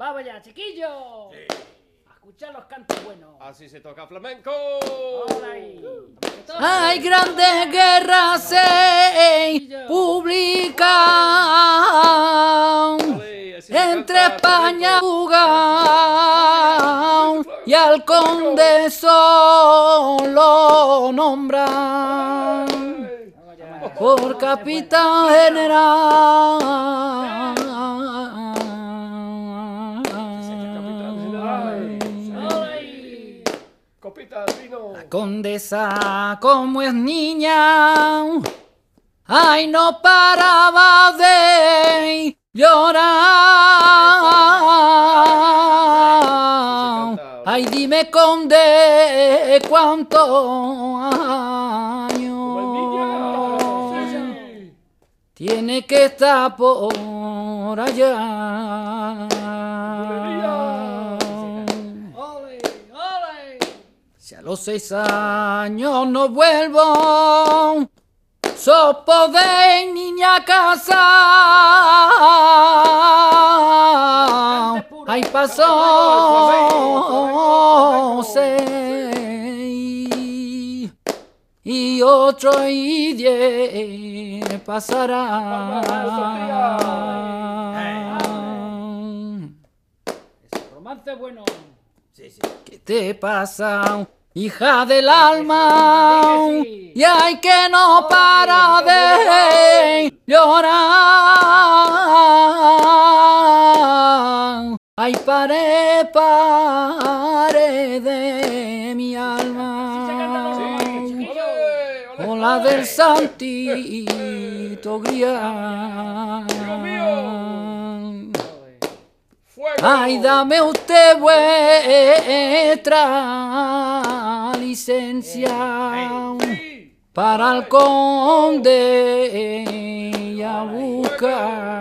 Vamos ya, chiquillos. Sí. A escuchar los cantos buenos. Así se toca flamenco. Hola ahí. Hay grandes guerras se publican Vale, así se entre canta España y flamenco. Portugal y al conde solo nombran Vamos ya. por capitán general. Hola ahí. Copita de vino. La condesa, como es niña, ay, no paraba de llorar. Ay, dime, conde, cuántos años Sí. tiene que estar por allá. Ole, ole. Si a los 6 años no vuelvo, sos podéis, niña, casa. Ahí pasó 6 y 8 y 10 pasarán. Romance bueno. ¿Qué te pasa, hija del alma? Y hay que no para de llorar. Ay, pare de mi alma. Con la del santito grial. Fuego. Ay, dame usted vuestra licencia Sí. para el conde y a buscar